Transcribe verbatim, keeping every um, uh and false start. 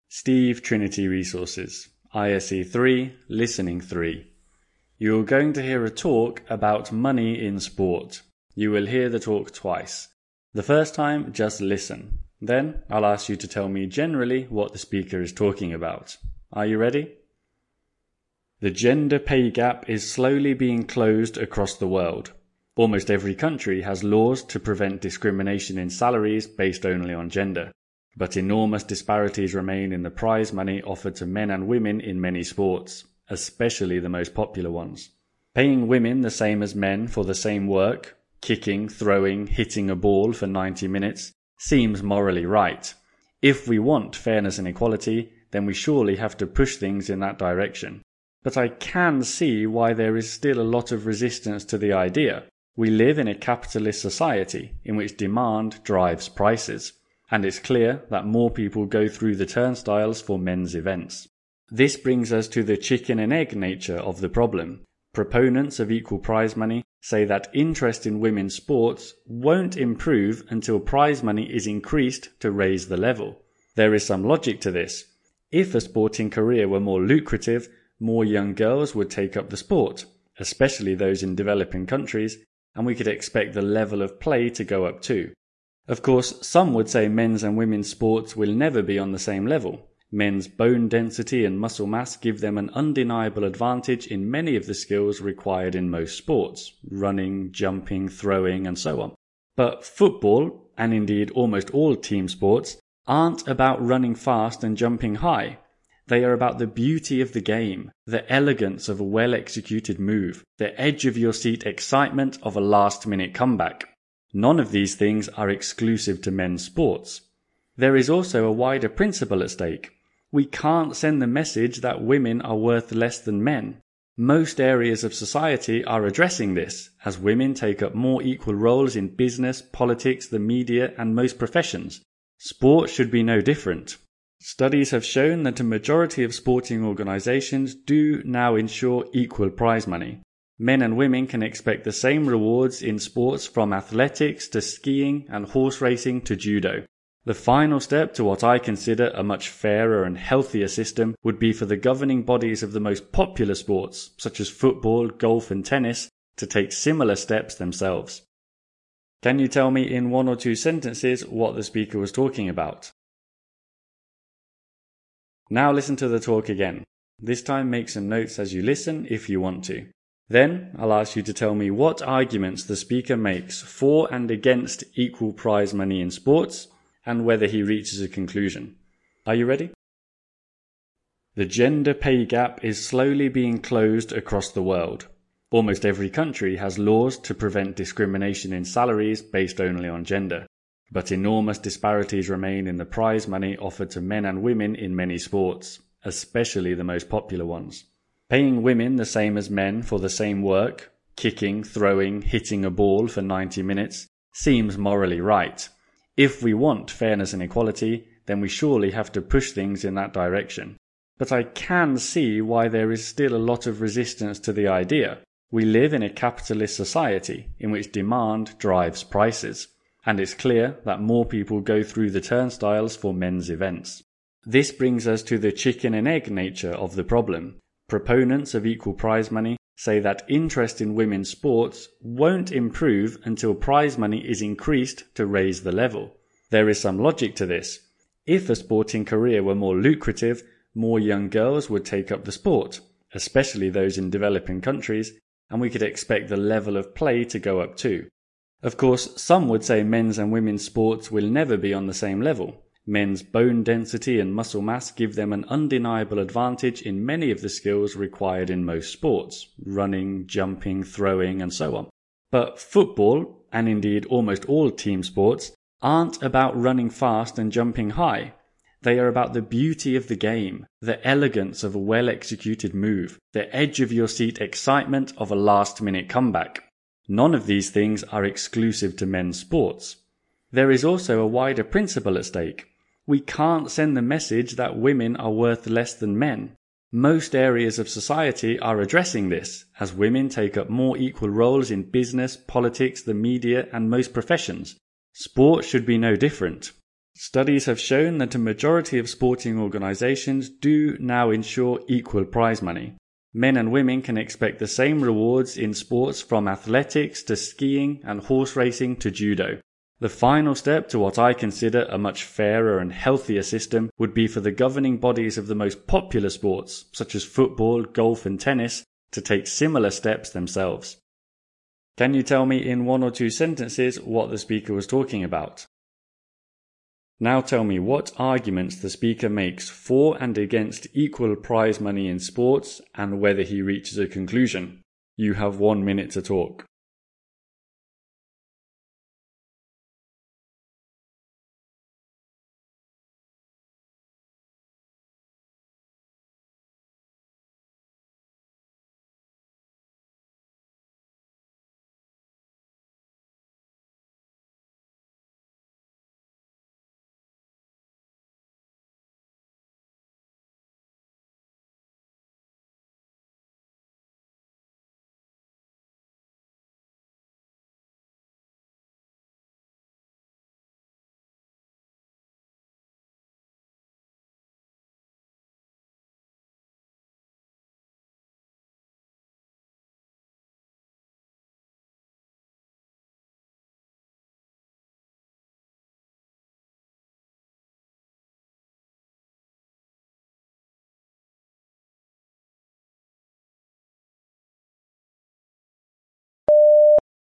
Steve Trinity Resources, I S E three, Listening three. You're going to hear a talk about money in sport. You will hear the talk twice. The first time, just listen. Then, I'll ask you to tell me generally what the speaker is talking about. Are you ready? The gender pay gap is slowly being closed across the world. Almost every country has laws to prevent discrimination in salaries based only on gender. But enormous disparities remain in the prize money offered to men and women in many sports, especially the most popular ones. Paying women the same as men for the same work, kicking, throwing, hitting a ball for ninety minutes, seems morally right. If we want fairness and equality, then we surely have to push things in that direction. But I can see why there is still a lot of resistance to the idea. We live in a capitalist society in which demand drives prices. And it's clear that more people go through the turnstiles for men's events. This brings us to the chicken and egg nature of the problem. Proponents of equal prize money say that interest in women's sports won't improve until prize money is increased to raise the level. There is some logic to this. If a sporting career were more lucrative, more young girls would take up the sport, especially those in developing countries, and we could expect the level of play to go up too. Of course, some would say men's and women's sports will never be on the same level. Men's bone density and muscle mass give them an undeniable advantage in many of the skills required in most sports, running, jumping, throwing, and so on. But football, and indeed almost all team sports, aren't about running fast and jumping high. They are about the beauty of the game, the elegance of a well-executed move, the edge-of-your-seat excitement of a last-minute comeback. None of these things are exclusive to men's sports. There is also a wider principle at stake. We can't send the message that women are worth less than men. Most areas of society are addressing this, as women take up more equal roles in business, politics, the media, and most professions. Sport should be no different. Studies have shown that a majority of sporting organizations do now ensure equal prize money. Men and women can expect the same rewards in sports, from athletics to skiing and horse racing to judo. The final step to what I consider a much fairer and healthier system would be for the governing bodies of the most popular sports, such as football, golf and tennis, to take similar steps themselves. Can you tell me in one or two sentences what the speaker was talking about? Now listen to the talk again. This time make some notes as you listen if you want to. Then, I'll ask you to tell me what arguments the speaker makes for and against equal prize money in sports, and whether he reaches a conclusion. Are you ready? The gender pay gap is slowly being closed across the world. Almost every country has laws to prevent discrimination in salaries based only on gender. But enormous disparities remain in the prize money offered to men and women in many sports, especially the most popular ones. Paying women the same as men for the same work, kicking, throwing, hitting a ball for ninety minutes, seems morally right. If we want fairness and equality, then we surely have to push things in that direction. But I can see why there is still a lot of resistance to the idea. We live in a capitalist society in which demand drives prices. And it's clear that more people go through the turnstiles for men's events. This brings us to the chicken and egg nature of the problem. Proponents of equal prize money say that interest in women's sports won't improve until prize money is increased to raise the level. There is some logic to this. If a sporting career were more lucrative, more young girls would take up the sport, especially those in developing countries, and we could expect the level of play to go up too. Of course, some would say men's and women's sports will never be on the same level. Men's bone density and muscle mass give them an undeniable advantage in many of the skills required in most sports, running, jumping, throwing, and so on. But football, and indeed almost all team sports, aren't about running fast and jumping high. They are about the beauty of the game, the elegance of a well-executed move, the edge-of-your-seat excitement of a last-minute comeback. None of these things are exclusive to men's sports. There is also a wider principle at stake. We can't send the message that women are worth less than men. Most areas of society are addressing this, as women take up more equal roles in business, politics, the media, and most professions. Sport should be no different. Studies have shown that a majority of sporting organizations do now ensure equal prize money. Men and women can expect the same rewards in sports from athletics to skiing and horse racing to judo. The final step to what I consider a much fairer and healthier system would be for the governing bodies of the most popular sports, such as football, golf and tennis, to take similar steps themselves. Can you tell me in one or two sentences what the speaker was talking about? Now tell me what arguments the speaker makes for and against equal prize money in sports and whether he reaches a conclusion. You have one minute to talk.